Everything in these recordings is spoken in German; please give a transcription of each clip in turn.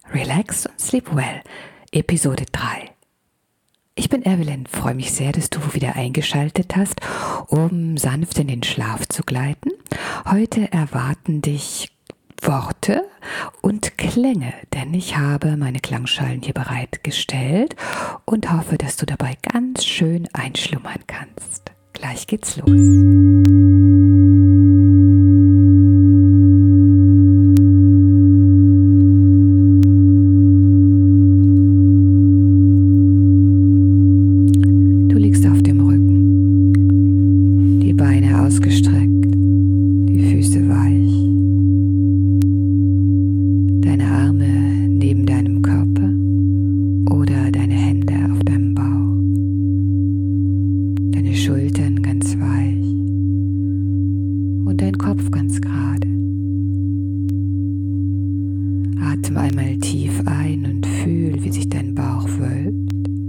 Relax und Sleep Well, Episode 3. Ich bin Evelyn, freue mich sehr, dass du wieder eingeschaltet hast, um sanft in den Schlaf zu gleiten. Heute erwarten dich Worte und Klänge, denn ich habe meine Klangschalen hier bereitgestellt und hoffe, dass du dabei ganz schön einschlummern kannst. Gleich geht's los. Ausgestreckt, die Füße weich, deine Arme neben deinem Körper oder deine Hände auf deinem Bauch, deine Schultern ganz weich und dein Kopf ganz gerade. Atme einmal tief ein und fühl, wie sich dein Bauch wölbt.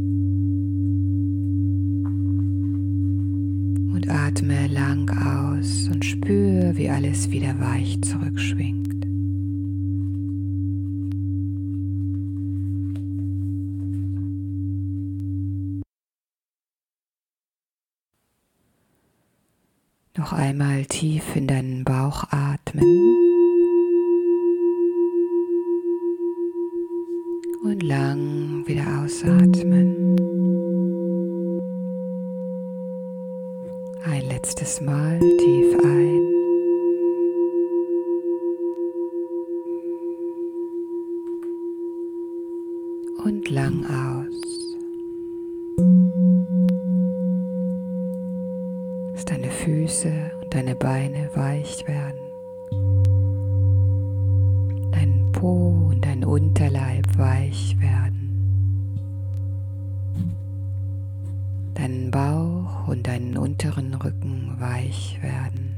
Und atme lang aus und spüre, wie alles wieder weich zurückschwingt. Noch einmal tief in deinen Bauch atmen und lang wieder ausatmen. Ein letztes Mal tief ein und lang aus. Lass deine Füße und deine Beine weich werden. Dein Po und dein Unterleib weich werden. Deinen Bauch und deinen unteren Rücken weich werden.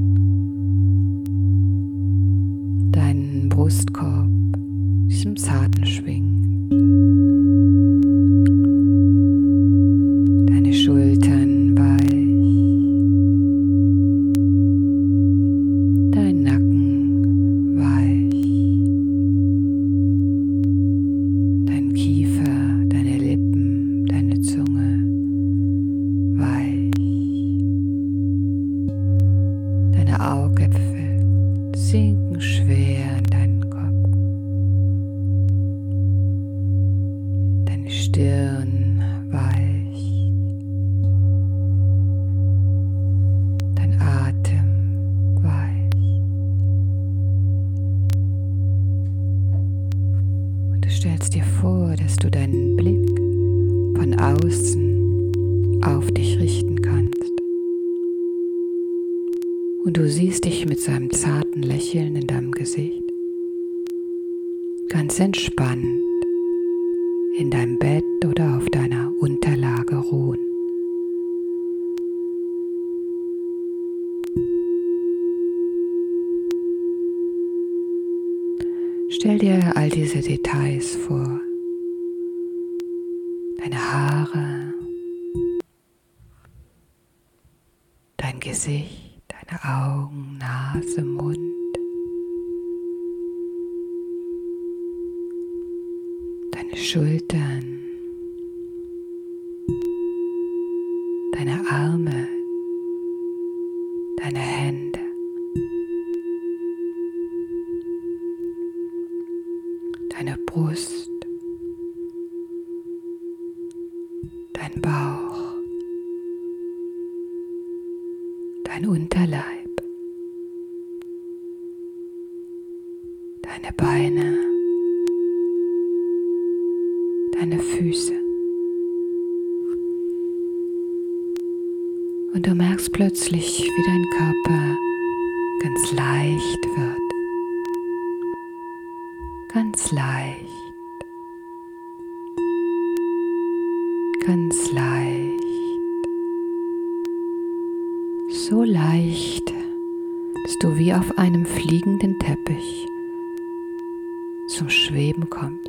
Deinen Brustkorb, diesem zarten Schwingen. Deine Schultern weich. Dein Nacken weich. Dein Kiefer, deine Lippen, deine Zunge weich. Deine Augäpfel sinken schwer in deinen Kopf. Deine Stirn weich. Dein Atem weich. Und du stellst dir vor, dass du deinen Blick von außen auf dich richten kannst. Und du siehst dich mit so einem zarten Lächeln in deinem Gesicht, ganz entspannt in deinem Bett oder auf deiner Unterlage ruhen. Stell dir all diese Details vor. Deine Haare, dein Gesicht, deine Augen, Nase, Mund. Deine Schultern, deine Arme, deine Hände. Deine Brust, dein Bauch, dein Unterleib, deine Beine, deine Füße. Und du merkst plötzlich, wie dein Körper ganz leicht wird. Ganz leicht. Ganz leicht. So leicht, dass du wie auf einem fliegenden Teppich zum Schweben kommst.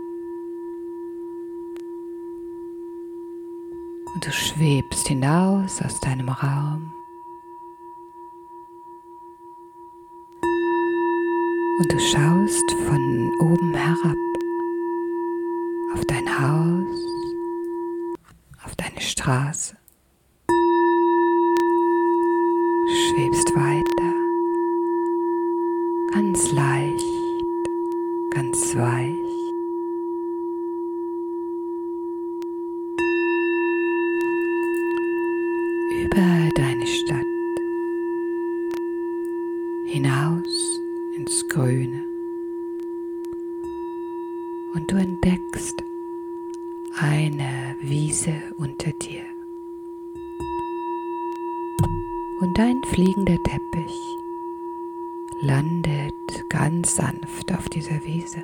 Und du schwebst hinaus aus deinem Raum. Und du schaust von oben herab Haus, auf deine Straße. Du schwebst weiter, ganz leicht, ganz weich. Über deine Stadt, hinaus ins Grüne. Und du entdeckst eine Wiese unter dir. Und ein fliegender Teppich landet ganz sanft auf dieser Wiese.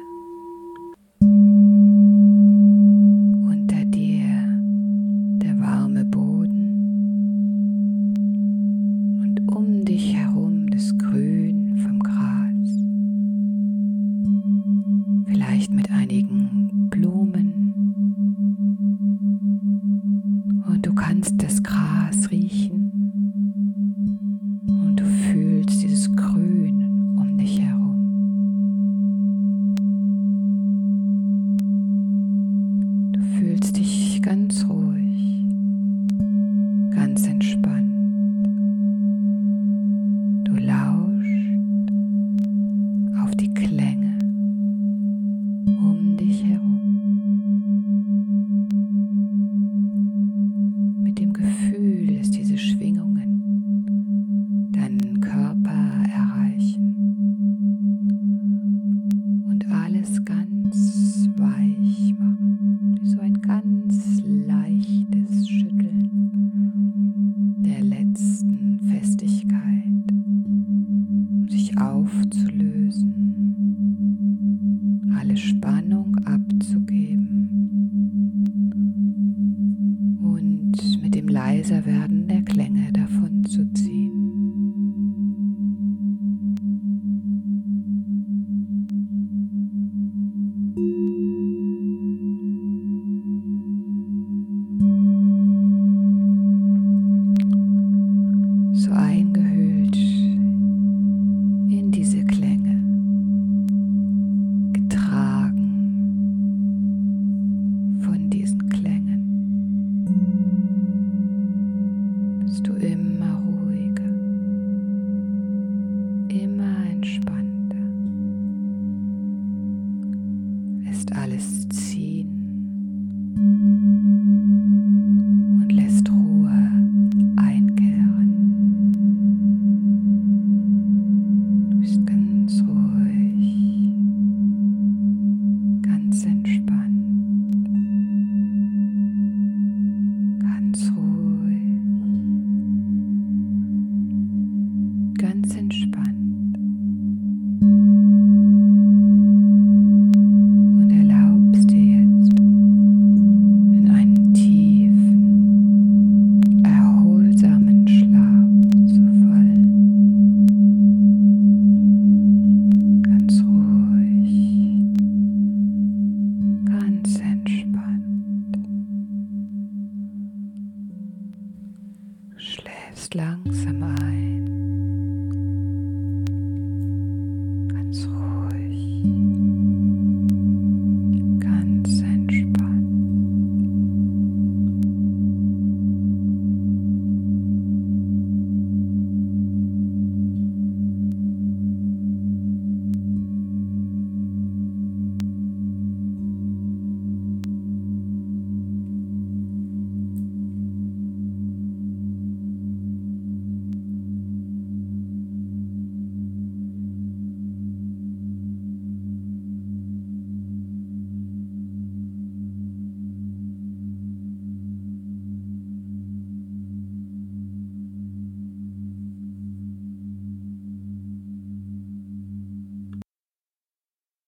Unter dir der warme Boden und um dich herum das Grün vom Gras. Vielleicht mit einigen Blumen. Und du kannst das Gras riechen. Und du fühlst dieses Grün um dich herum. Du fühlst dich ganz ruhig, ganz entspannt. Du lauschst auf die Klänge um dich herum. Mit dem Gefühl, dass diese Schwingungen deinen Körper erreichen und alles ganz weich machen, wie so ein ganz leichtes Schütteln der letzten Festigkeit, um sich aufzulösen, alle Spannung abzugeben und mit dem Leiserwerden der Klänge davon zu ziehen. So eingehüllt in diese Klänge, getragen von diesen Klängen, bist du immer ruhiger, immer entspannter, lässt alles ziehen und lässt Ruhe einkehren. Du bist ganz ruhig, ganz entspannt, ganz ruhig, ganz entspannt. Und erlaubst dir jetzt in einen tiefen, erholsamen Schlaf zu fallen. Ganz ruhig, ganz entspannt. Du schläfst langsam ein.